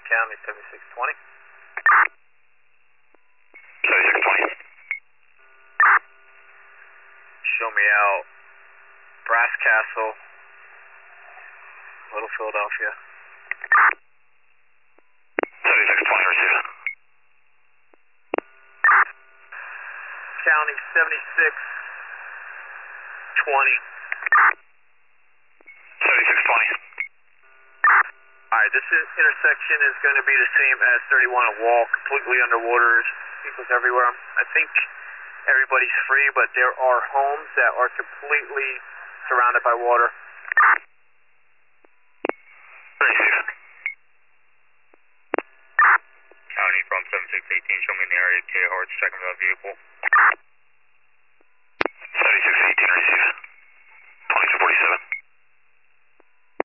County, 7620. 7620. Show me out Brass Castle, Little Philadelphia. 7620, receive. County, 7620. 7620. Alright, this intersection is going to be the same as 31 at Wall, completely underwater, people's everywhere. I think everybody's free, but there are homes that are completely surrounded by water.